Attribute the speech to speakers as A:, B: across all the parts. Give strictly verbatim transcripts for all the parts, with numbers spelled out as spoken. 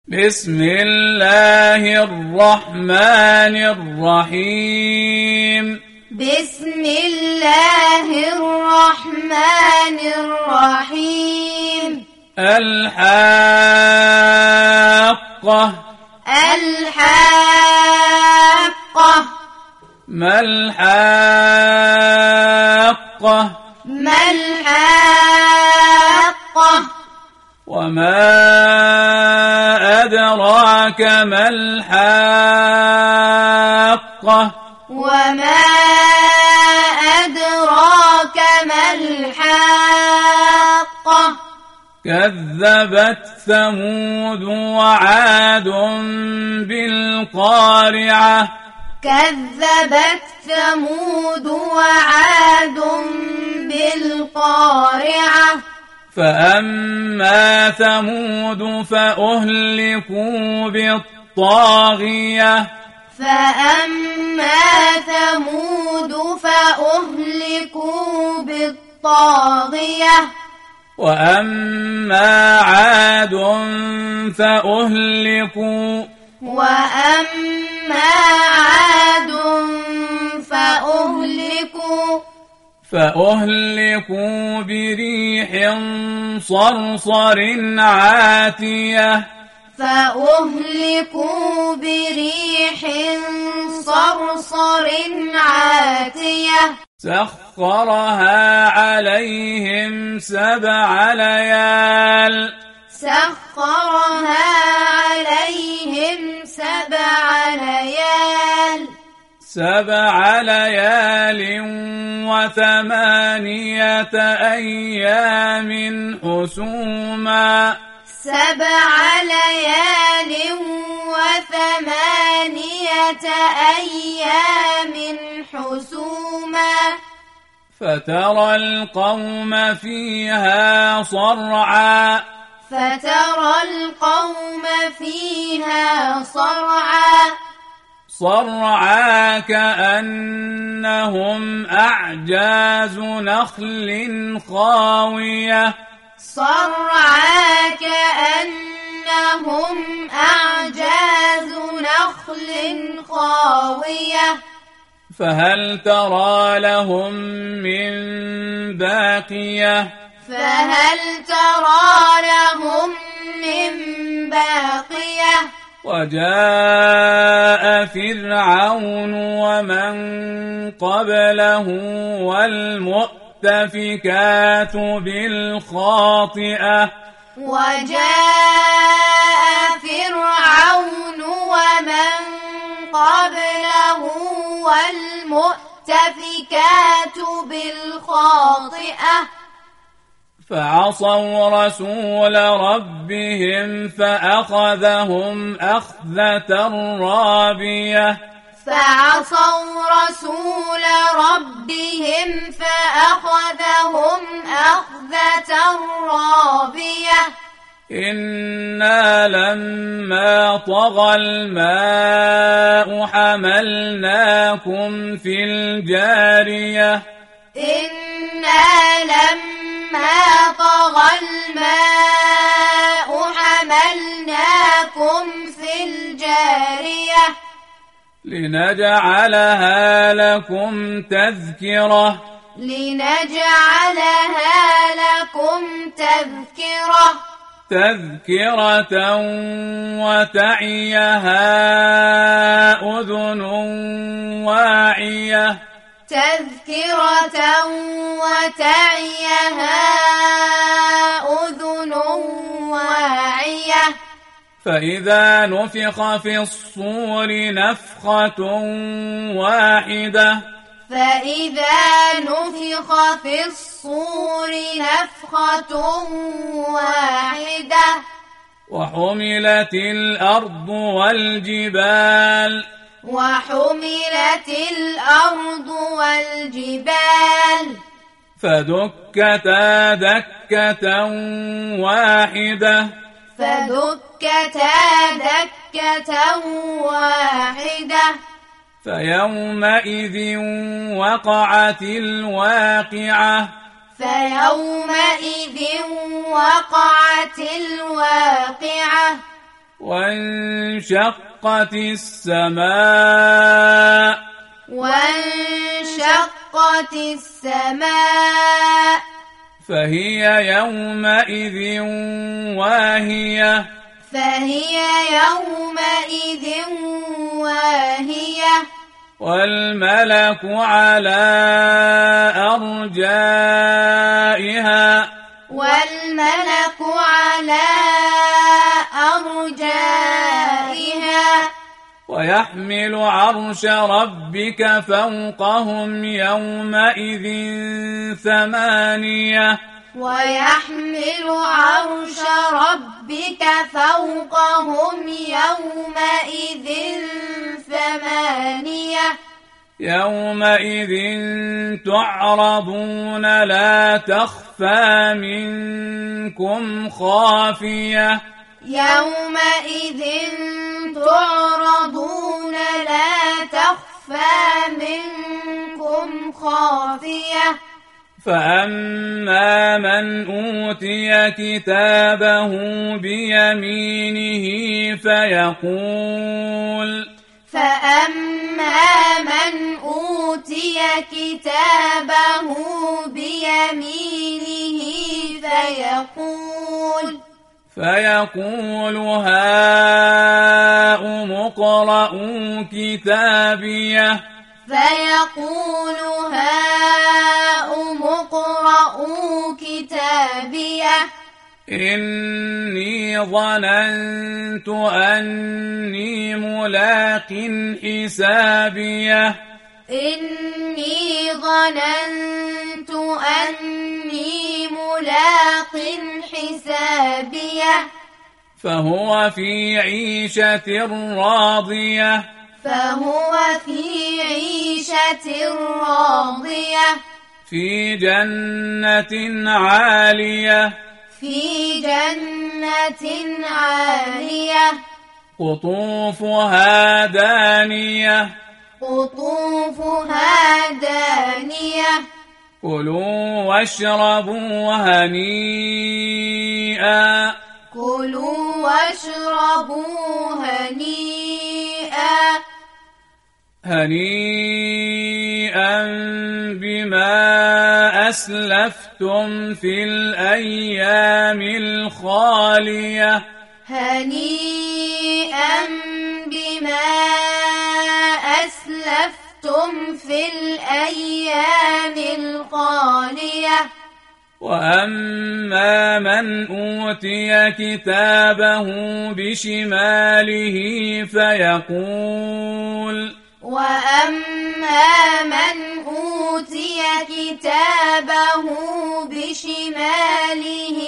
A: بسم الله الرحمن الرحيم
B: بسم الله الرحمن الرحيم
A: الحاقة
B: الحاقة
A: ما الحاقة
B: ما الحاقة
A: وما أدراك ما الحاقة
B: وما أدراك ما الحاقة
A: كذبت ثمود وعاد بالقارعة
B: كذبت ثمود وعاد بالقارعة
A: فأما ثمود فأهلكوا بالطاغية
B: فأما ثمود فأهلكوا بالطاغية
A: وأما عاد فأهلكوا
B: وأما عاد فأهلكوا
A: فأهلكوا بريح صرصر عاتية
B: فأهلكوا بريح صرصر عاتية
A: سخرها عليهم سبع ليال
B: سخرها عليهم سبع ليال
A: سبع ليال وثمانية أيام حسوما
B: سبع ليال وثمانية أيام حسوما
A: فترى القوم فيها صرعا
B: فترى القوم فيها صرعا
A: صرعا كأنهم أعجاز نخل خاوية
B: صرعا كأنهم أعجاز نخل خاوية
A: فهل ترى لهم من باقية
B: فهل ترى لهم من باقية
A: وجاء فرعون ومن قبله والمؤتفكات بالخاطئة
B: وجاء فرعون ومن قبله والمؤتفكات بالخاطئة
A: فعصوا رسول ربهم فأخذهم أخذة رابية
B: فعصوا رسول ربهم فأخذهم أخذة رابية
A: إنا لما طغى الماء حملناكم في الجارية
B: إنا لما طغى الماء حملناكم في الجارية
A: لنجعلها لكم تذكرة
B: لنجعلها لكم تذكرة
A: تذكرة وتعيها أذن واعية
B: تذكرة وتعيها أذن واعية
A: فإذا نفخ في الصور نفخة واحدة
B: فإذا نفخ في الصور نفخة واحدة
A: وحملت الأرض والجبال
B: وحملت الأرض والجبال
A: فدكتا دكة واحدة
B: فدكتا دكة واحدة
A: فيومئذ وقعت الواقعة
B: فيومئذ وقعت الواقعة
A: وانشقت السماء
B: وانشقت السماء
A: فهي يومئذ واهية
B: فهي يومئذ واهية
A: والملك على أرجائها
B: والملك على أرجائها
A: ويحمل عرش ربك فوقهم يومئذ ثمانية
B: ويحمل عرش ربك فوقهم يومئذ ثمانية
A: يومئذ تعرضون لا تخفى منكم خافية
B: يومئذ تعرضون لا تخفى منكم خافية
A: فأما من أوتي كتابه بيمينه فيقول
B: فأما من أوتي كتابه بيمينه فيقول
A: فيقول هاؤم اقرءوا كتابيه
B: فيقول هاؤم اقرءوا كتابيه
A: إني ظننت أني ملاق حسابيه
B: إني ظننت أني ملاق حسابيه
A: فهو في عيشة راضية
B: فهو في عيشة راضية
A: في جنة عالية
B: في جنة عالية
A: قطوفها دانية
B: قطوفها دانية
A: كلوا واشربوا هنيئا
B: كلوا واشربوا هنيئا
A: هنيئا بما أسلفتم في الأيام الخالية
B: هنيئا بما أسلفتم في الأيام الخالية
A: وأما من أوتي كتابه بشماله فيقول
B: وأما من أوتي كتابه بشماله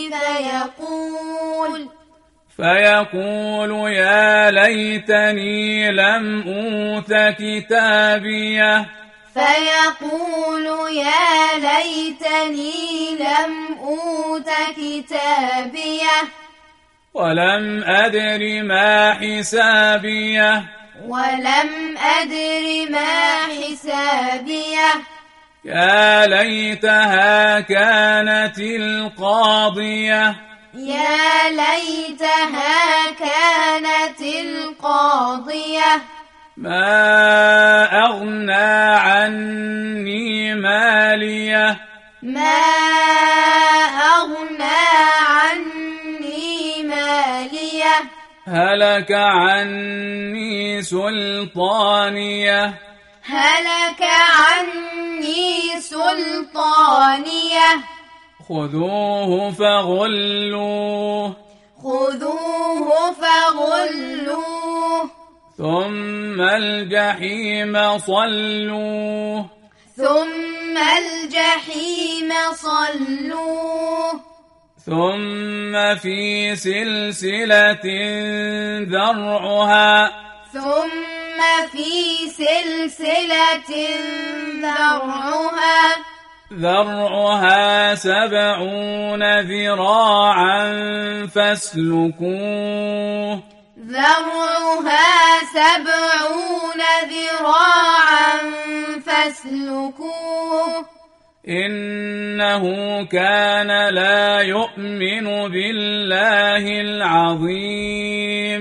B: فيقول
A: فيقول يا ليتني لم أوت كتابيه
B: فيقول يا ليتني لم أوت كتابيه
A: ولم أدر ما حسابيه
B: ولم أدر ما حسابيه
A: يا ليتها كانت القاضية
B: يا ليتها كانت القاضية
A: ما أغنى عني ماليه
B: ما أغنى عني ماليه
A: هلك عني سلطانيه
B: هلك عني سلطانيه
A: خذوه فغلوه
B: خذوه فغلوه
A: ثم الجحيم صلوه
B: ثم الجحيم صلوه
A: ثم في سلسلة ذرعها
B: ثم في سلسلة ذرعها
A: ذرعها سبعون ذراعا فاسلكوه
B: ذرعها سبعون ذراعا فاسلكوه
A: إنه كان لا يؤمن بالله العظيم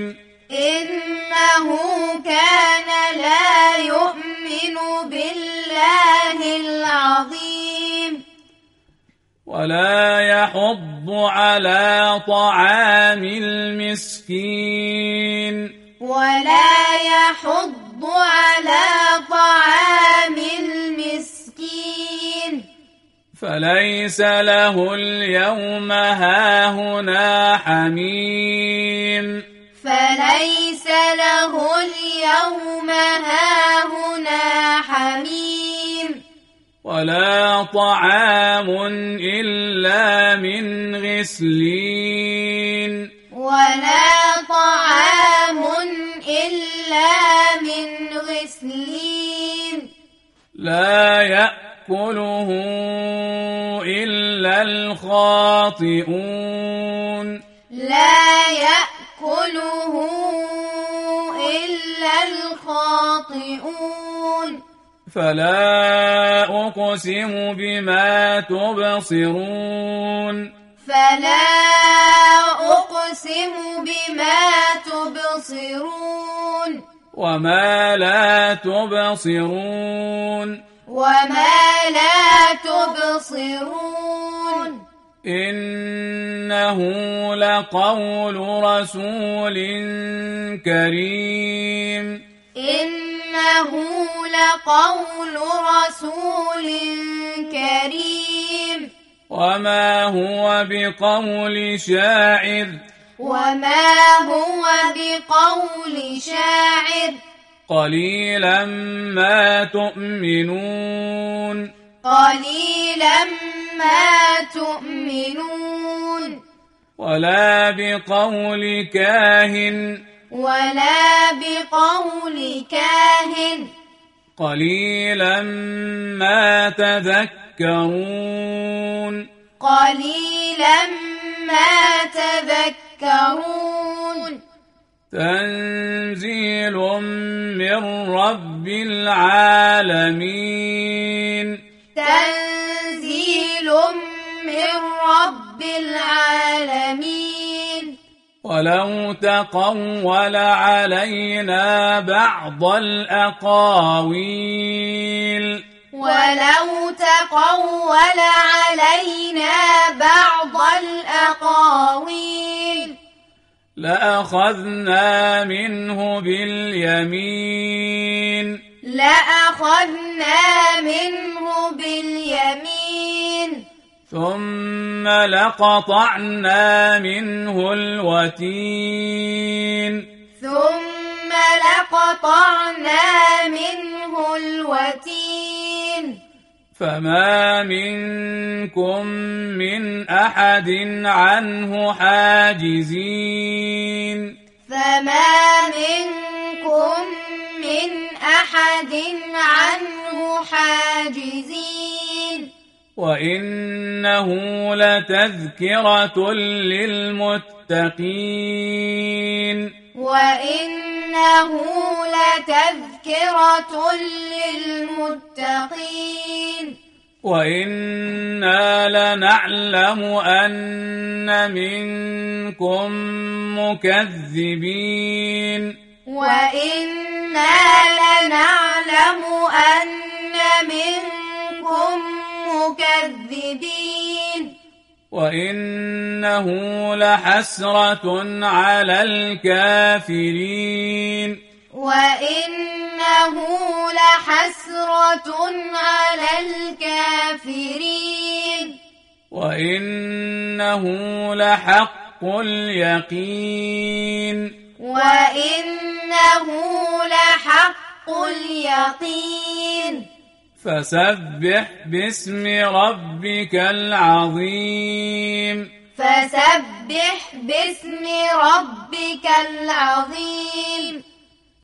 A: ولا يحض على طعام المسكين
B: ولا يحض على طعام المسكين
A: فليس له اليوم هاهنا حميم
B: فليس له اليوم هاهنا حميم
A: ولا طعام إلا من غسلين
B: ولا طعام إلا من غسلين
A: لا يأكله إلا الخاطئون
B: لا يأكله إلا الخاطئون
A: فلا أقسم بما تبصرون
B: فلا أقسم بما تبصرون
A: وما لا تبصرون
B: وما لا تبصرون
A: إنه لقول رسول كريم
B: إنه لقول رسول كريم
A: وما هو بقول شاعر
B: وما هو بقول شاعر
A: قليلا ما تؤمنون
B: قليلا ما تؤمنون
A: ولا بقول كاهن
B: ولا بقول كاهن
A: قليلا ما تذكرون
B: قليلا ما تذكرون
A: تنزيل من رب العالمين
B: تنزيل من رب العالمين
A: ولو تقول علينا بعض الأقاويل
B: ولو تقول علينا بعض الأقاويل
A: لأخذنا منه باليمين
B: لأخذنا منه باليمين
A: ثم لقطعنا منه الوتين
B: ثم لقطعنا منه الوتين
A: فما منكم من أحد عنه حاجزين
B: فما منكم من أحد عنه حاجزين
A: وإنه لتذكرة للمتقين
B: وإنه لتذكرة للمتقين
A: وإنا لنعلم أن منكم مكذبين
B: وإنا لنعلم أن منكم مكذبين
A: وإنه لحسرة على الكافرين
B: وإنه لحسرة على الكافرين
A: وإنه لحق اليقين
B: وإنه لحق اليقين
A: فسبح باسم ربك العظيم
B: فسبح باسم ربك العظيم